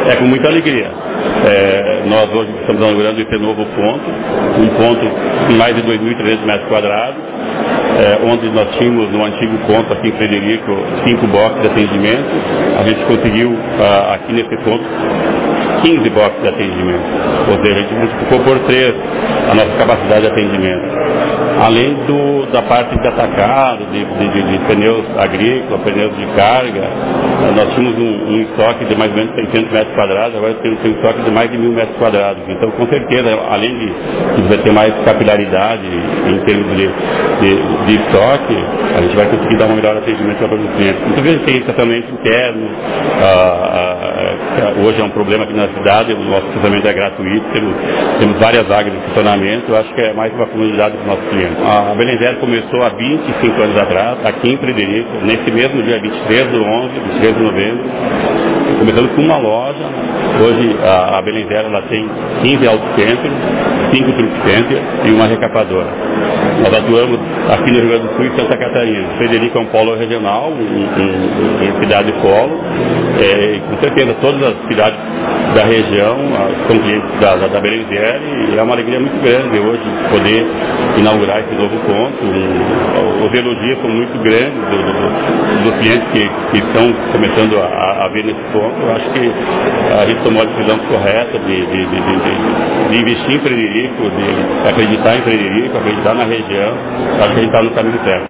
É com muita alegria. Nós hoje estamos inaugurando esse novo ponto, um ponto com mais de 2.300 metros quadrados, onde nós tínhamos no antigo ponto aqui em Frederico 5 boxes de atendimento. A gente conseguiu aqui nesse ponto 15 boxes de atendimento, ou seja, a gente multiplicou por 3 a nossa capacidade de atendimento. Além da parte de atacado, de pneus agrícolas, pneus de carga, nós tínhamos um estoque de mais ou menos 600 metros quadrados, agora temos um estoque de mais de 1.000 metros quadrados. Então, com certeza, além de ter mais capilaridade em termos de estoque, a gente vai conseguir dar um melhor atendimento para todos os clientes. Muitas vezes tem estacionamento interno, hoje é um problema aqui na cidade, o nosso estacionamento é gratuito, temos várias vagas de estacionamento, eu acho que é mais uma comunidade dos nossos clientes. A Belenzer começou há 25 anos atrás, aqui em Frederico, nesse mesmo dia 23 de novembro, começando com uma loja. Hoje a Belenzer tem 15 autocentros, 5 truck centers e uma recapadora. Nós atuamos aqui no Rio Grande do Sul e Santa Catarina. Frederico é um polo regional, uma cidade polo, com certeza todas as cidades da região são clientes da Belenzer, e é uma alegria muito grande hoje poder inaugurar esse novo ponto. Os elogios são muito grandes dos clientes que estão começando a ver nesse ponto. Eu acho que a gente tomou a decisão correta de investir em Frederico, de acreditar em Frederico, acreditar na região. Acho que a gente está no caminho certo.